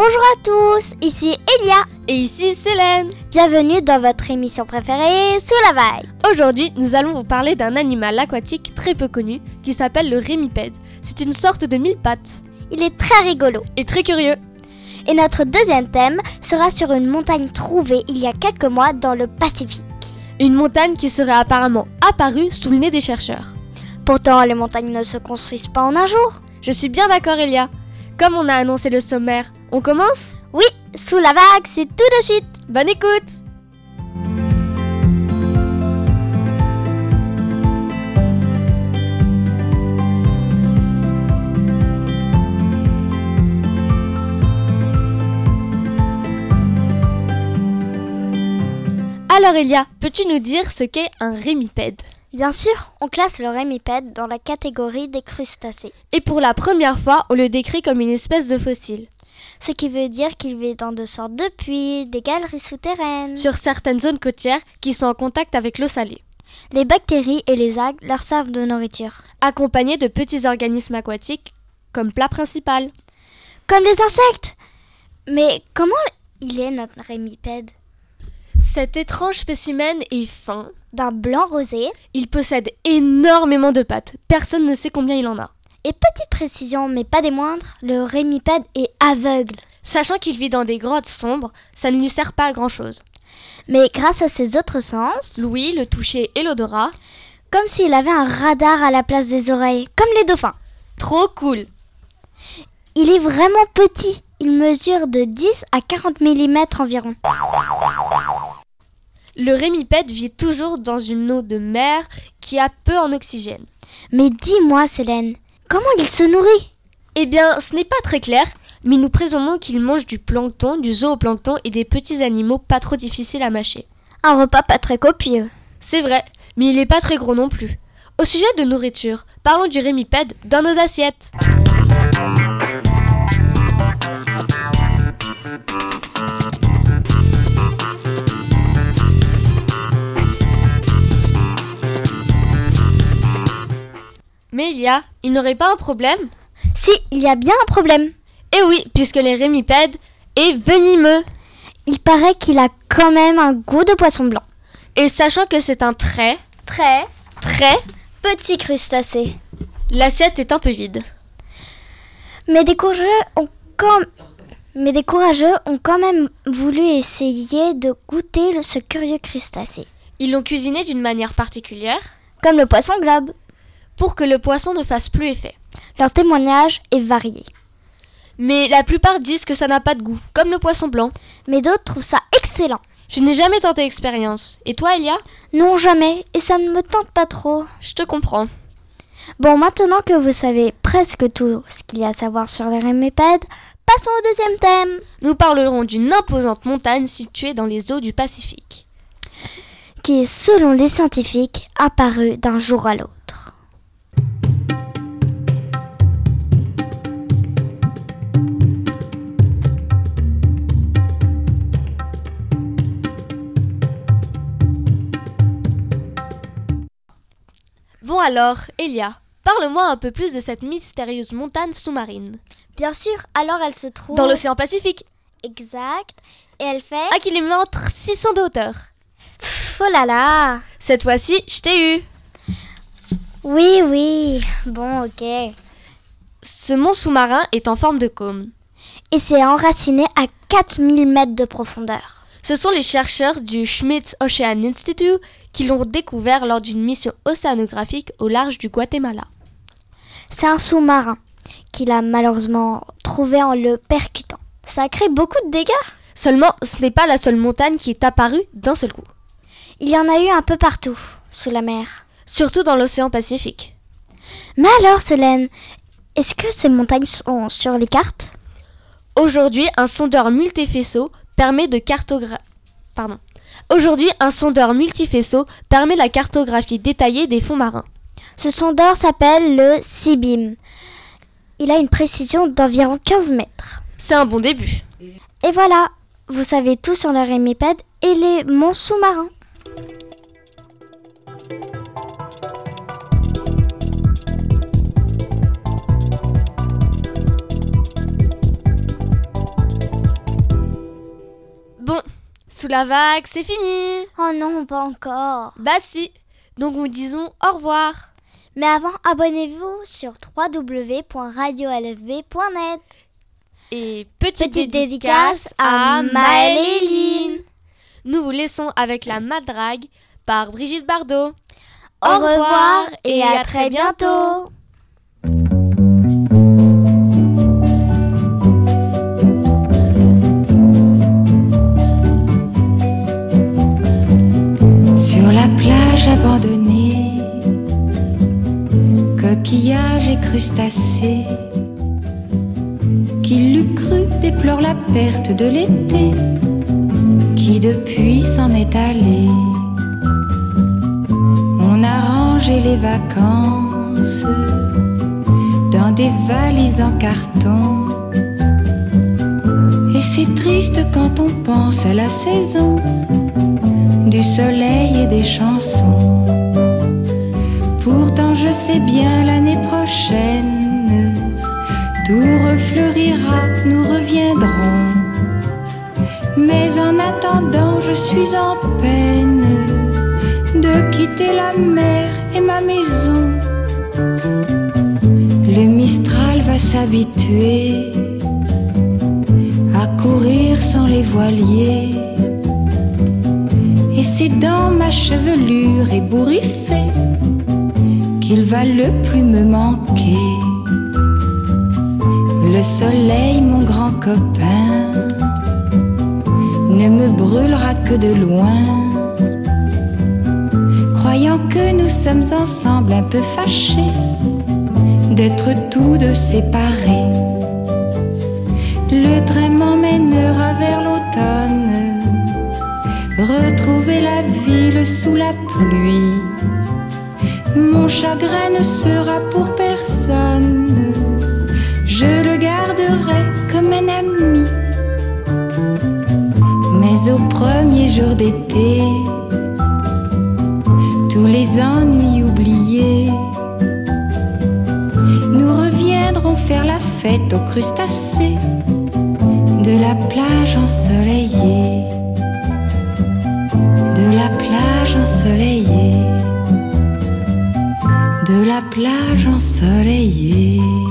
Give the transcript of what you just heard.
Bonjour à tous, ici Elia. Et ici Célène. Bienvenue dans votre émission préférée, Sous la vague. Aujourd'hui, nous allons vous parler d'un animal aquatique très peu connu qui s'appelle le rémipède. C'est une sorte de mille-pattes. Il est très rigolo. Et très curieux. Et notre deuxième thème sera sur une montagne trouvée il y a quelques mois dans le Pacifique. Une montagne qui serait apparemment apparue sous le nez des chercheurs. Pourtant, les montagnes ne se construisent pas en un jour. Je suis bien d'accord, Elia. Comme on a annoncé le sommaire, on commence ? Oui, Sous la vague, c'est tout de suite. Bonne écoute! Alors Elia, peux-tu nous dire ce qu'est un rémipède ? Bien sûr, on classe le rémipède dans la catégorie des crustacés. Et pour la première fois, on le décrit comme une espèce de fossile. Ce qui veut dire qu'il vit dans de sortes de puits, des galeries souterraines. Sur certaines zones côtières qui sont en contact avec l'eau salée. Les bactéries et les algues leur servent de nourriture. Accompagnés de petits organismes aquatiques comme plat principal. Comme les insectes. Mais comment il est notre rémipède ? Cet étrange spécimen est fin. D'un blanc rosé. Il possède énormément de pattes. Personne ne sait combien il en a. Et petite précision, mais pas des moindres, le rémipède est aveugle. Sachant qu'il vit dans des grottes sombres, ça ne lui sert pas à grand chose. Mais grâce à ses autres sens, l'ouïe, le toucher et l'odorat, comme s'il avait un radar à la place des oreilles, comme les dauphins. Trop cool! Il est vraiment petit. Il mesure de 10 à 40 mm environ. Le rémipède vit toujours dans une eau de mer qui a peu en oxygène. Mais dis-moi, Célène, comment il se nourrit ? Eh bien, ce n'est pas très clair, mais nous présumons qu'il mange du plancton, du zooplancton et des petits animaux pas trop difficiles à mâcher. Un repas pas très copieux. C'est vrai, mais il n'est pas très gros non plus. Au sujet de nourriture, parlons du rémipède dans nos assiettes. Mais il n'aurait pas un problème ? Si, il y a bien un problème. Eh oui, puisque les rémipèdes est venimeux. Il paraît qu'il a quand même un goût de poisson blanc. Et sachant que c'est un très petit crustacé. L'assiette est un peu vide. Mais des courageux ont quand même voulu essayer de goûter ce curieux crustacé. Ils l'ont cuisiné d'une manière particulière, comme le poisson globe, pour que le poisson ne fasse plus effet. Leur témoignage est varié. Mais la plupart disent que ça n'a pas de goût, comme le poisson blanc. Mais d'autres trouvent ça excellent. Je n'ai jamais tenté l'expérience. Et toi, Elia ? Non, jamais. Et ça ne me tente pas trop. Je te comprends. Bon, maintenant que vous savez presque tout ce qu'il y a à savoir sur les rémipèdes, passons au deuxième thème. Nous parlerons d'une imposante montagne située dans les eaux du Pacifique, qui est, selon les scientifiques, apparue d'un jour à l'autre. Bon alors, Elia, parle-moi un peu plus de cette mystérieuse montagne sous-marine. Bien sûr, alors elle se trouve... dans l'océan Pacifique. Exact. Et elle fait... 1 km 600 de hauteur. Oh là là. Cette fois-ci, je t'ai eu. Oui. Bon, ok. Ce mont sous-marin est en forme de cône. Et c'est enraciné à 4000 mètres de profondeur. Ce sont les chercheurs du Schmidt Ocean Institute qui l'ont découvert lors d'une mission océanographique au large du Guatemala. C'est un sous-marin qu'il a malheureusement trouvé en le percutant. Ça a créé beaucoup de dégâts. Seulement, ce n'est pas la seule montagne qui est apparue d'un seul coup. Il y en a eu un peu partout, sous la mer. Surtout dans l'océan Pacifique. Mais alors, Célène, est-ce que ces montagnes sont sur les cartes ? Aujourd'hui, un sondeur multifaisceau permet la cartographie détaillée des fonds marins. Ce sondeur s'appelle le CIBIM. Il a une précision d'environ 15 mètres. C'est un bon début. Et voilà, vous savez tout sur les rémipèdes et les monts sous-marins. Sous la vague, c'est fini. Oh non, pas encore. Bah si. Donc nous disons au revoir. Mais avant, abonnez-vous sur www.radiolfb.net. Et petite dédicace à Maëline. Nous vous laissons avec la Madrague par Brigitte Bardot. Au revoir et à très bientôt. Sur la plage abandonnée, coquillages et crustacés, qui l'eût cru déplore la perte de l'été, qui depuis s'en est allé. On a rangé les vacances dans des valises en carton, et c'est triste quand on pense à la saison du soleil et des chansons. Pourtant je sais bien l'année prochaine tout refleurira, nous reviendrons. Mais en attendant je suis en peine de quitter la mer et ma maison. Le Mistral va s'habituer à courir sans les voiliers, et c'est dans ma chevelure ébouriffée qu'il va le plus me manquer. Le soleil, mon grand copain, ne me brûlera que de loin, croyant que nous sommes ensemble un peu fâchés d'être tous deux séparés. Le train m'emmènera vers l'automne, retrouver la ville sous la pluie. Mon chagrin ne sera pour personne, je le garderai comme un ami. Mais au premier jour d'été, tous les ennuis oubliés, nous reviendrons faire la fête aux crustacés de la plage ensoleillée, de la plage ensoleillée, de la plage ensoleillée.